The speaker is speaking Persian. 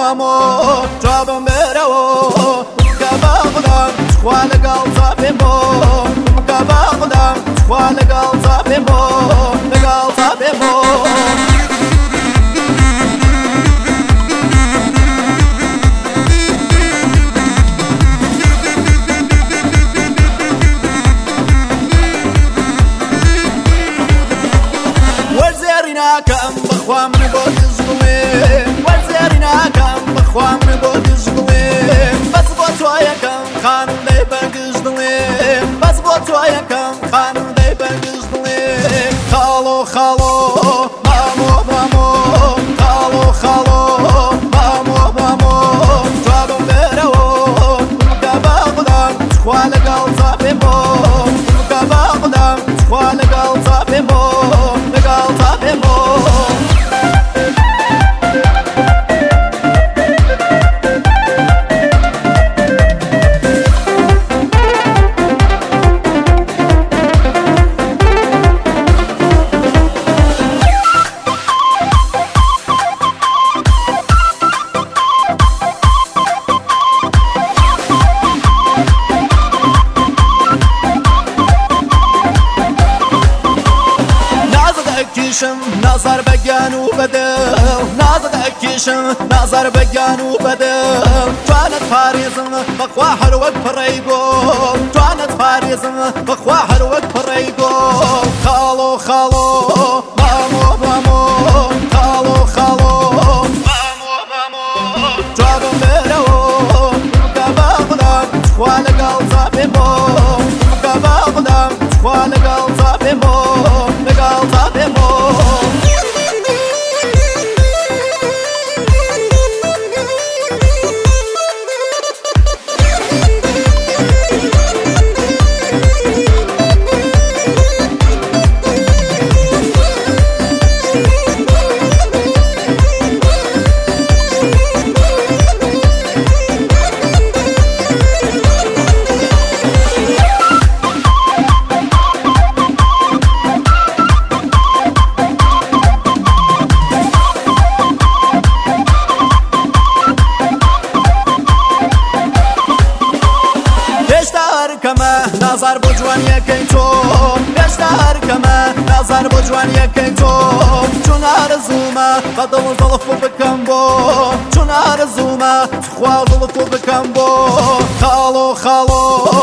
مامو جابم برو كباغدان خوالق الصافين بو كباغدان خوالق الصافين بو الصافين بو كم بخوا من بود زغوي وزرنا كم بخوا من بود زغوي بس بوتويا كم خانم دي بغزدوي بس بوتويا كم خانم دي بغزدوي خالو خالو مامو مامو خالو خالو مامو مامو جابم برو كباغدان خوالق الصافين بو كباغدان خوالق الصافين بو الصافين بو نظر بجان وبدل نازد أكيشن نظر بجان وبدل كانت فارزن بخواحر وبريقو كانت فارزن بخواحر وبريقو خالو خالو مامو مامو خالو خالو مامو مامو جابم برو كباغدان خوالق الصافين بو كباغدان خوالق الصافين بو الصافين بو نظر بجوان یکی تو بیشتر کمه نظر بجوان یکی تو چون آرزومه بدل ظلفو بکن بو چون آرزومه خواه ظلفو بکن بو خالو خالو